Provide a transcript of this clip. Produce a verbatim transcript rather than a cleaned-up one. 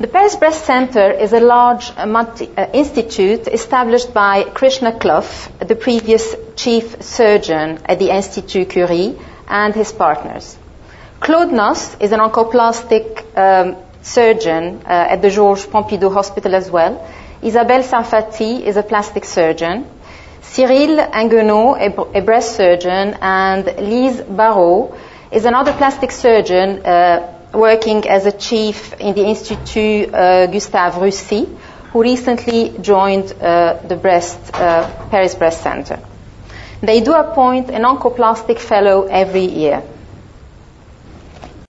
The Paris Breast Center is a large uh, multi, uh, institute established by Krishna Clough, the previous chief surgeon at the Institut Curie, and his partners. Claude Noss is an oncoplastic um, surgeon uh, at the Georges Pompidou Hospital as well. Isabelle Sarfati is a plastic surgeon. Cyril Inguenot, a, a breast surgeon, and Lise Barrault is another plastic surgeon uh, working as a chief in the Institut uh, Gustave Roussy, who recently joined uh, the breast, uh, Paris Breast Center. They do appoint an oncoplastic fellow every year.